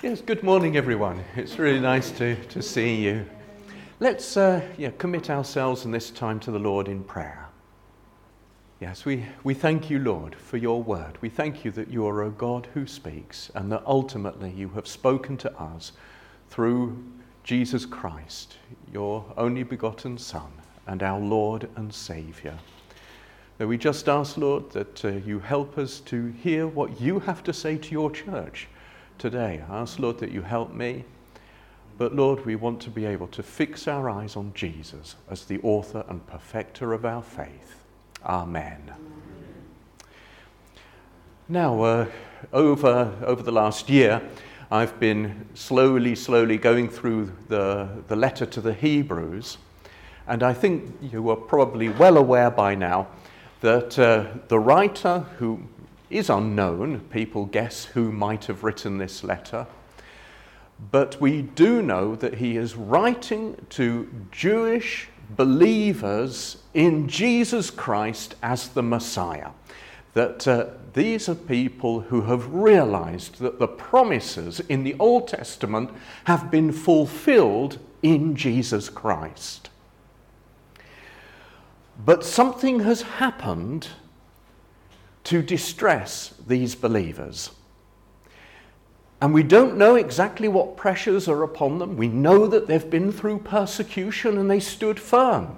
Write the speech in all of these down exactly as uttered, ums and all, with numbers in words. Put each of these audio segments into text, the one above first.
Yes, good morning everyone. It's really nice to, to see you. Let's uh, yeah, commit ourselves in this time to the Lord in prayer. Yes, we, we thank you, Lord, for your word. We thank you that you are a God who speaks and that ultimately you have spoken to us through Jesus Christ, your only begotten Son and our Lord and Saviour. That we just ask, Lord, that uh, you help us to hear what you have to say to your church today. I ask, Lord, that you help me. But, Lord, we want to be able to fix our eyes on Jesus as the author and perfecter of our faith. Amen. Now, uh, over, over the last year, I've been slowly, slowly going through the, the letter to the Hebrews. And I think you are probably well aware by now that uh, the writer, who is unknown, people guess who might have written this letter, but we do know that he is writing to Jewish believers in Jesus Christ as the Messiah. That uh, these are people who have realized that the promises in the Old Testament have been fulfilled in Jesus Christ. But something has happened to distress these believers. And we don't know exactly what pressures are upon them. We know that they've been through persecution and they stood firm.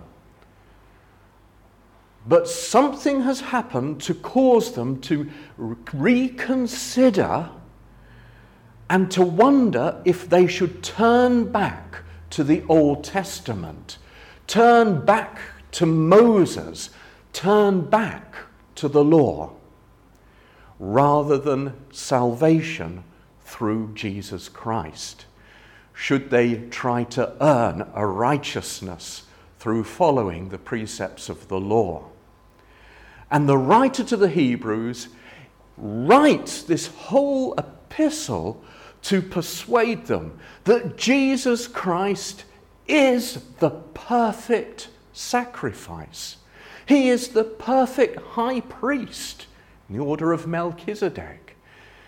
But something has happened to cause them to reconsider and to wonder if they should turn back to the Old Testament, turn back to Moses, turn back to the law, rather than salvation through Jesus Christ. Should they try to earn a righteousness through following the precepts of the law? And the writer to the Hebrews writes this whole epistle to persuade them that Jesus Christ is the perfect sacrifice. He is the perfect high priest in the order of Melchizedek.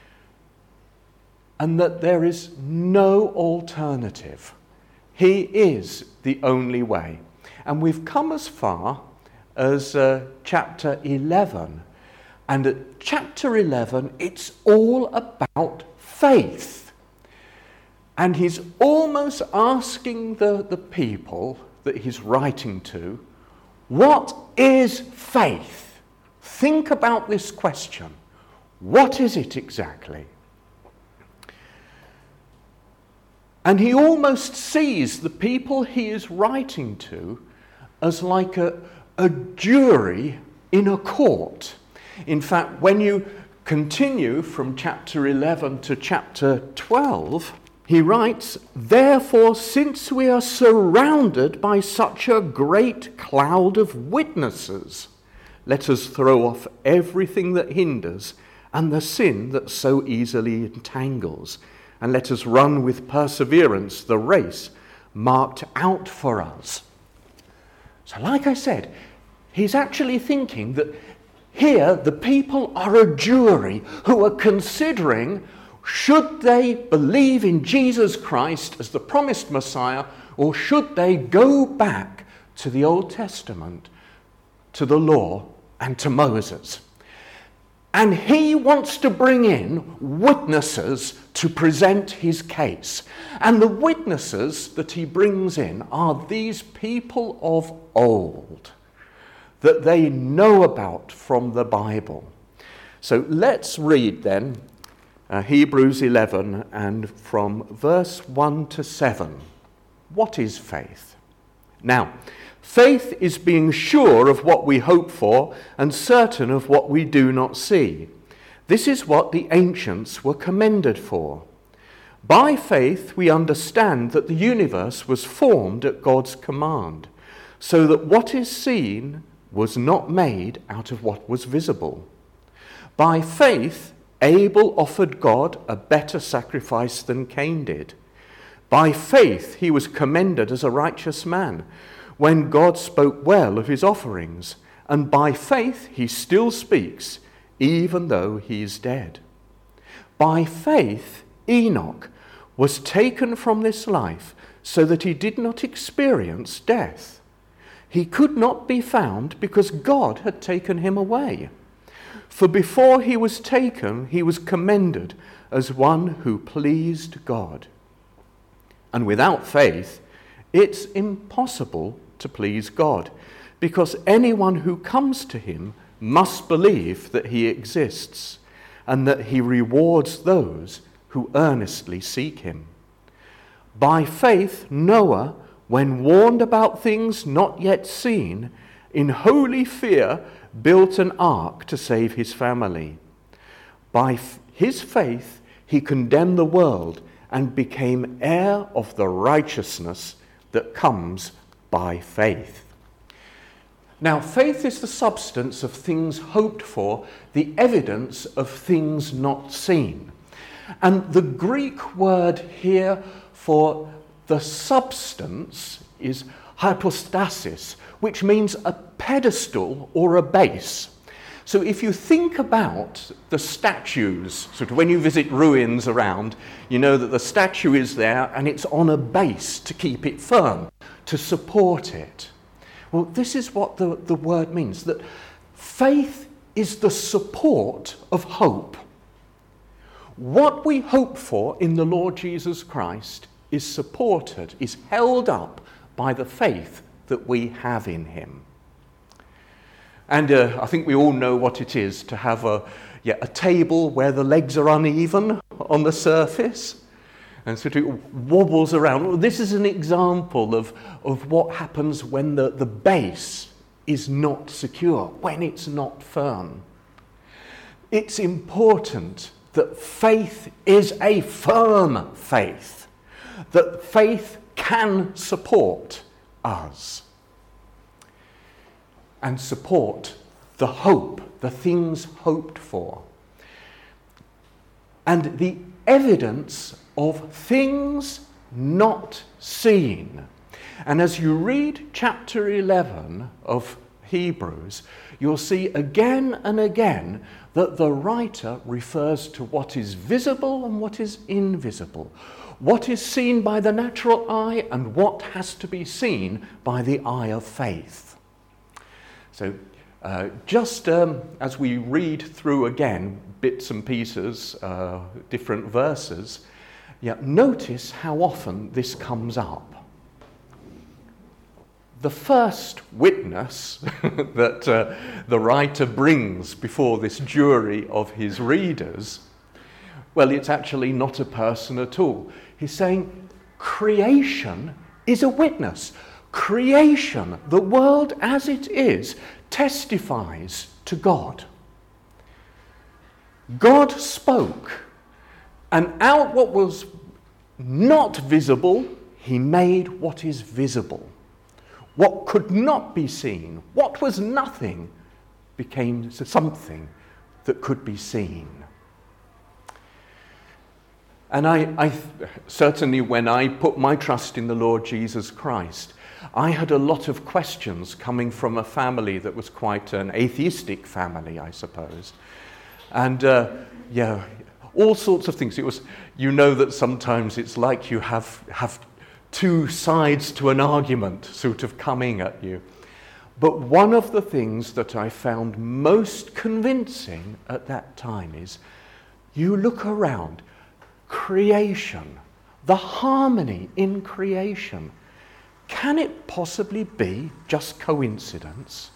And that there is no alternative. He is the only way. And we've come as far as uh, chapter eleven. And at chapter eleven, it's all about faith. And he's almost asking the, the people that he's writing to, what is faith? Think about this question. What is it exactly? And he almost sees the people he is writing to as like a, a jury in a court. In fact, when you continue from chapter eleven to chapter twelve, he writes, "Therefore, since we are surrounded by such a great cloud of witnesses, let us throw off everything that hinders and the sin that so easily entangles, and let us run with perseverance the race marked out for us." So like I said, he's actually thinking that here the people are a jury who are considering, should they believe in Jesus Christ as the promised Messiah, or should they go back to the Old Testament, to the law, and to Moses? And he wants to bring in witnesses to present his case. And the witnesses that he brings in are these people of old that they know about from the Bible. So let's read then uh, Hebrews eleven and from verse one to seven. What is faith? Now, faith is being sure of what we hope for and certain of what we do not see. This is what the ancients were commended for. By faith we understand that the universe was formed at God's command, so that what is seen was not made out of what was visible. By faith Abel offered God a better sacrifice than Cain did. By faith he was commended as a righteous man when God spoke well of his offerings, and by faith he still speaks, even though he is dead. By faith Enoch was taken from this life so that he did not experience death. He could not be found because God had taken him away. For before he was taken, he was commended as one who pleased God. And without faith, it's impossible to please God, because anyone who comes to him must believe that he exists and that he rewards those who earnestly seek him. By faith, Noah, when warned about things not yet seen, in holy fear built an ark to save his family. By f- his faith, he condemned the world and became heir of the righteousness that comes by faith. Now, faith is the substance of things hoped for, the evidence of things not seen. And the Greek word here for the substance is hypostasis, which means a pedestal or a base. So if you think about the statues, sort of when you visit ruins around, you know that the statue is there and it's on a base to keep it firm, to support it. Well, this is what the, the word means, that faith is the support of hope. What we hope for in the Lord Jesus Christ is supported, is held up by the faith that we have in him. And uh, I think we all know what it is to have a, yeah, a table where the legs are uneven on the surface and sort of wobbles around. Well, this is an example of, of what happens when the, the base is not secure, when it's not firm. It's important that faith is a firm faith, that faith can support us and support the hope, the things hoped for, and the evidence of things not seen. And as you read chapter eleven of Hebrews, you'll see again and again that the writer refers to what is visible and what is invisible, what is seen by the natural eye and what has to be seen by the eye of faith. So uh, just um, as we read through again bits and pieces, uh, different verses, yeah, notice how often this comes up. The first witness that uh, the writer brings before this jury of his readers, well, it's actually not a person at all. He's saying creation is a witness. Creation, the world as it is, testifies to God. God spoke, and out what was not visible, he made what is visible. What could not be seen, what was nothing, became something that could be seen. And I, I certainly, when I put my trust in the Lord Jesus Christ, I had a lot of questions coming from a family that was quite an atheistic family, I suppose. And uh, yeah, all sorts of things. It was, you know that sometimes it's like you have, have two sides to an argument sort of coming at you. But one of the things that I found most convincing at that time is, you look around, creation, the harmony in creation. Can it possibly be just coincidence?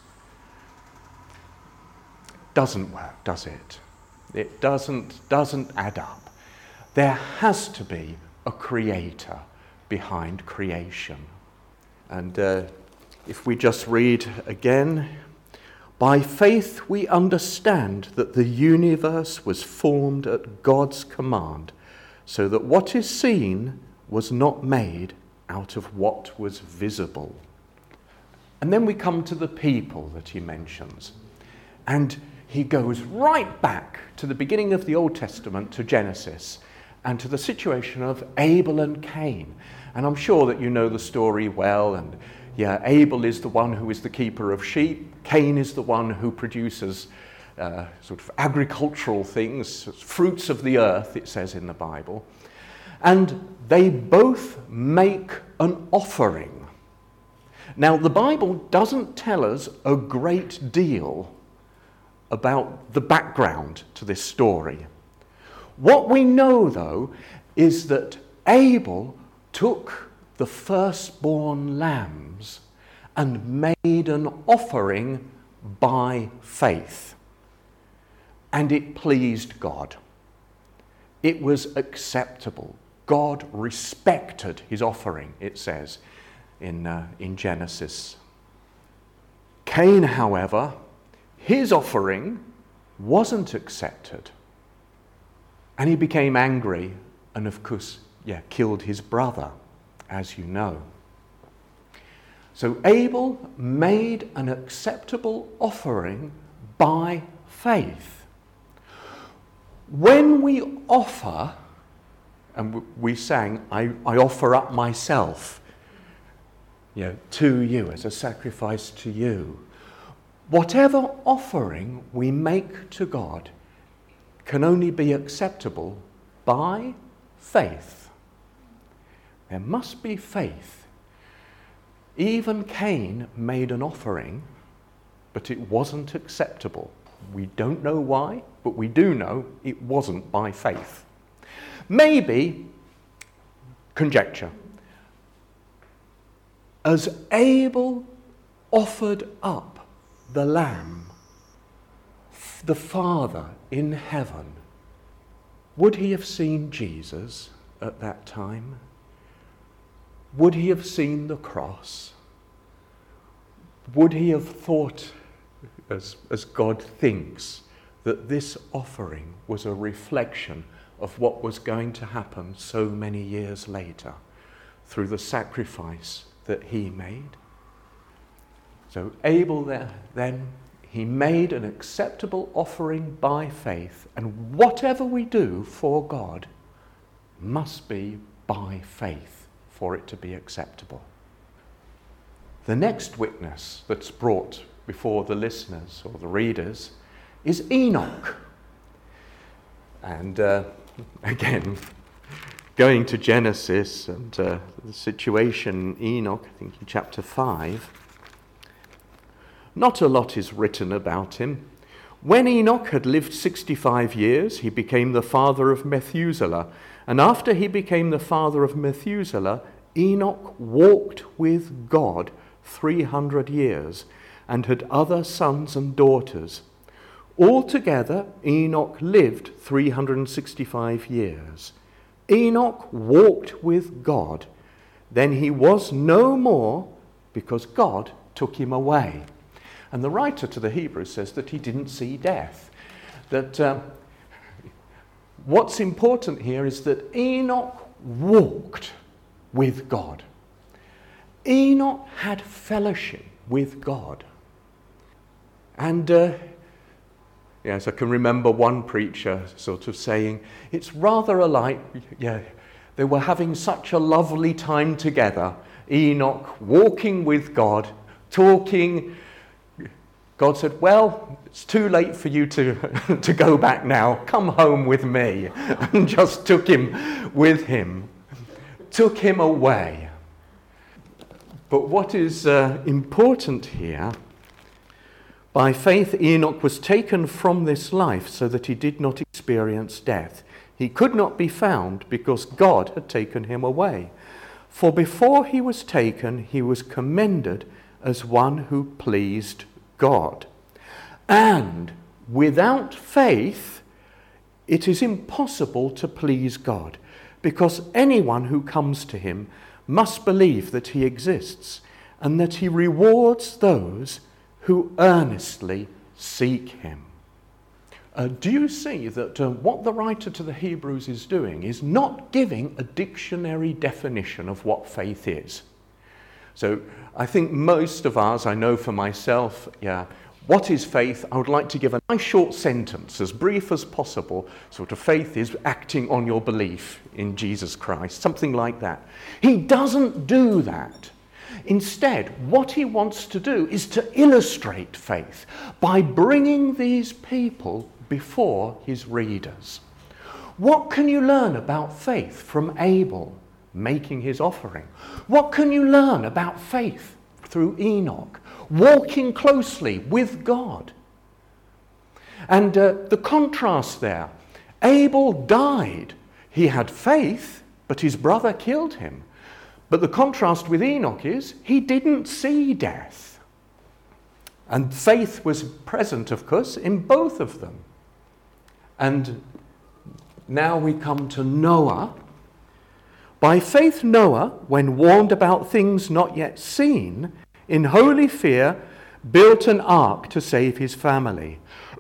Doesn't work, does it? It doesn't, doesn't add up. There has to be a creator behind creation. And uh, if we just read again, by faith we understand that the universe was formed at God's command, so that what is seen was not made out of what was visible. And then we come to the people that he mentions. And he goes right back to the beginning of the Old Testament, to Genesis, and to the situation of Abel and Cain. And I'm sure that you know the story well. And yeah, Abel is the one who is the keeper of sheep. Cain is the one who produces uh, sort of agricultural things, fruits of the earth, it says in the Bible. And they both make an offering. Now, the Bible doesn't tell us a great deal about the background to this story. What we know, though, is that Abel took the firstborn lambs and made an offering by faith. And it pleased God. It was acceptable. God respected his offering, it says in, uh, in Genesis. Cain, however, his offering wasn't accepted. And he became angry and, of course, yeah, killed his brother, as you know. So Abel made an acceptable offering by faith. When we offer, and we sang, I, I offer up myself, you know, to you as a sacrifice to you. Whatever offering we make to God can only be acceptable by faith. There must be faith. Even Cain made an offering, but it wasn't acceptable. We don't know why, but we do know it wasn't by faith. Maybe, conjecture, as Abel offered up the lamb, the Father in heaven, would he have seen Jesus at that time? Would he have seen the cross? Would he have thought, as, as God thinks, that this offering was a reflection of what was going to happen so many years later through the sacrifice that he made? So Abel there, then, he made an acceptable offering by faith, and whatever we do for God must be by faith for it to be acceptable. The next witness that's brought before the listeners or the readers is Enoch. And uh, again, going to Genesis and uh, the situation in Enoch, I think in chapter five, not a lot is written about him. When Enoch had lived sixty-five years, he became the father of Methuselah. And after he became the father of Methuselah, Enoch walked with God three hundred years and had other sons and daughters. Altogether, Enoch lived three hundred sixty-five years. Enoch walked with God. Then he was no more because God took him away. And the writer to the Hebrews says that he didn't see death. That um, what's important here is that Enoch walked with God. Enoch had fellowship with God. And uh, yes, I can remember one preacher sort of saying, it's rather alike, yeah, they were having such a lovely time together. Enoch walking with God, talking. God said, well, it's too late for you to, to go back now. Come home with me. And just took him with him. Took him away. But what is uh, important here, by faith Enoch was taken from this life so that he did not experience death. He could not be found because God had taken him away. For before he was taken, he was commended as one who pleased God. And without faith, it is impossible to please God, because anyone who comes to him must believe that he exists and that he rewards those who earnestly seek him. Uh, do you see that uh, what the writer to the Hebrews is doing is not giving a dictionary definition of what faith is? So I think most of us, I know for myself, yeah, what is faith? I would like to give a nice short sentence, as brief as possible. Sort of faith is acting on your belief in Jesus Christ, something like that. He doesn't do that. Instead, what he wants to do is to illustrate faith by bringing these people before his readers. What can you learn about faith from Abel making his offering. What can you learn about faith through Enoch? Walking closely with God. And uh, the contrast there, Abel died. He had faith, but his brother killed him. But the contrast with Enoch is he didn't see death. And faith was present, of course, in both of them. And now we come to Noah. By faith, Noah, when warned about things not yet seen, in holy fear, built an ark to save his family.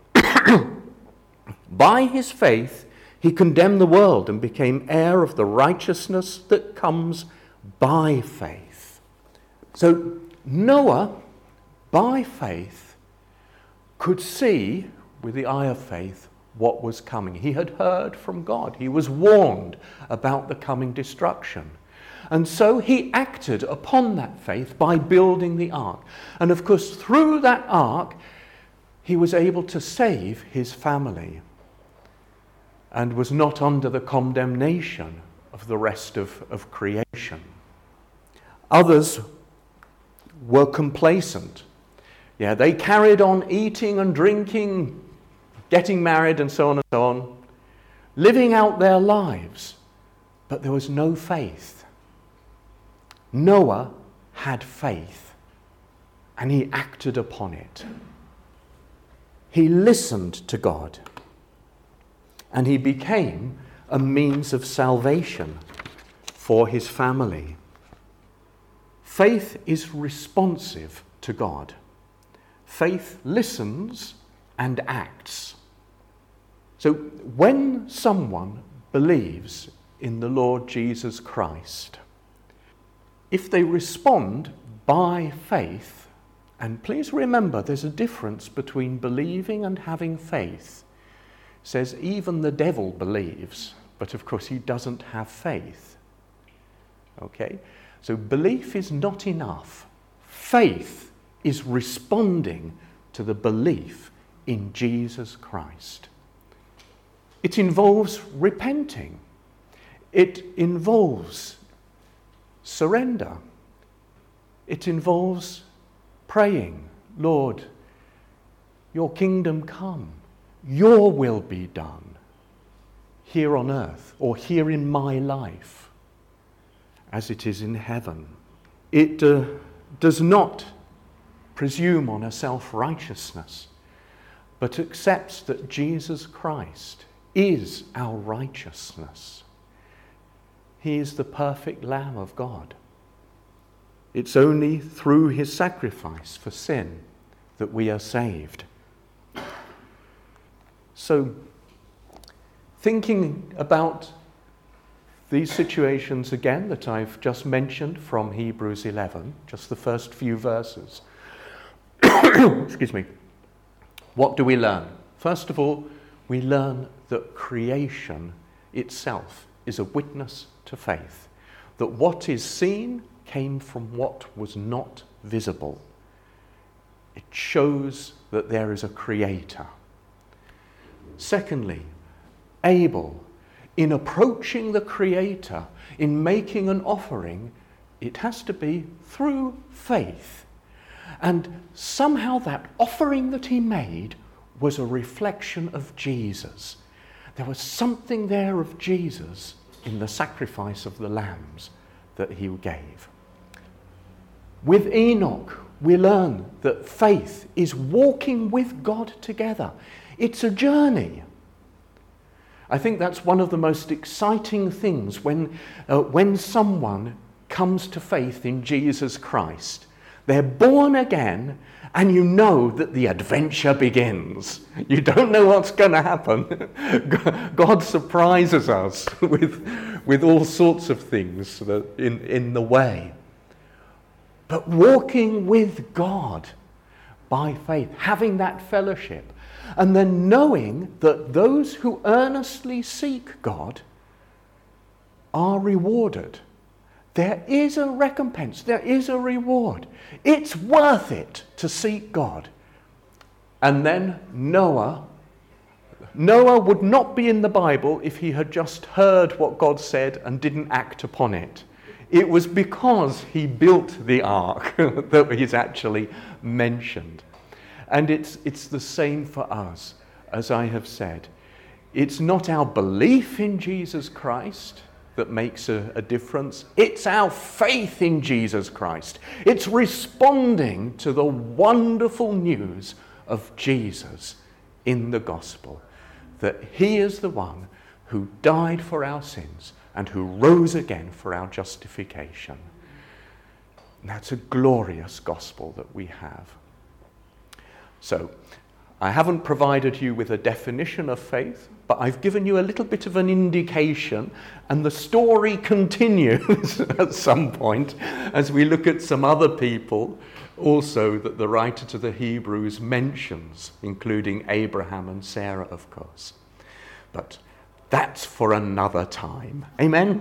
By his faith, he condemned the world and became heir of the righteousness that comes by faith. So Noah, by faith, could see with the eye of faith what was coming. He had heard from God. He was warned about the coming destruction. And so he acted upon that faith by building the ark. And of course, through that ark, he was able to save his family and was not under the condemnation of the rest of, of creation. Others were complacent. Yeah, they carried on eating and drinking, getting married and so on and so on, living out their lives, but there was no faith. Noah had faith, and he acted upon it. He listened to God, and he became a means of salvation for his family. Faith is responsive to God. Faith listens and acts. So when someone believes in the Lord Jesus Christ, if they respond by faith, and please remember there's a difference between believing and having faith. It says even the devil believes, but of course he doesn't have faith. Okay? So belief is not enough. Faith is responding to the belief in Jesus Christ. It involves repenting. It involves surrender. It involves praying, Lord, your kingdom come, your will be done here on earth or here in my life as it is in heaven. It uh, does not presume on a self-righteousness, but accepts that Jesus Christ is our righteousness. He is the perfect Lamb of God. It's only through his sacrifice for sin that we are saved. So, thinking about these situations again that I've just mentioned from Hebrews eleven, just the first few verses. Excuse me. What do we learn? First of all, we learn that creation itself is a witness to faith. That what is seen came from what was not visible. It shows that there is a creator. Secondly, Abel, in approaching the creator, in making an offering, it has to be through faith. And somehow that offering that he made was a reflection of Jesus. There was something there of Jesus in the sacrifice of the lambs that he gave. With Enoch, we learn that faith is walking with God together. It's a journey. I think that's one of the most exciting things when, uh, when someone comes to faith in Jesus Christ. They're born again, and you know that the adventure begins. You don't know what's going to happen. God surprises us with, with all sorts of things in, in the way. But walking with God by faith, having that fellowship, and then knowing that those who earnestly seek God are rewarded. There is a recompense, there is a reward. It's worth it to seek God. And then Noah Noah would not be in the Bible if he had just heard what God said and didn't act upon it. It was because he built the ark that he's actually mentioned. And it's, it's the same for us, as I have said. It's not our belief in Jesus Christ that makes a, a difference. It's our faith in Jesus Christ. It's responding to the wonderful news of Jesus in the gospel, that he is the one who died for our sins and who rose again for our justification. And that's a glorious gospel that we have. So, I haven't provided you with a definition of faith, but I've given you a little bit of an indication, and the story continues at some point as we look at some other people also that the writer to the Hebrews mentions, including Abraham and Sarah, of course. But that's for another time. Amen?